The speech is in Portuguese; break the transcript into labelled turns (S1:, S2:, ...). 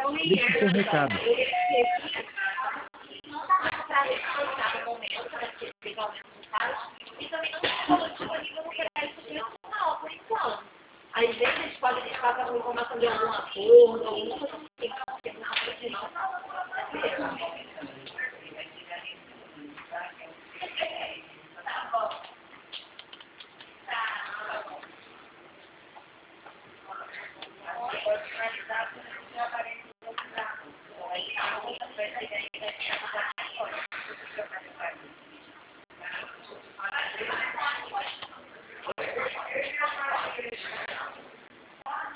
S1: Deixe seu recado.
S2: Não está para respeitar no momento, para que legalmente não faz, e também não está disponível no crédito profissional, por enquanto. Às vezes pode deixar para uma informação de algum acordo, alguma coisa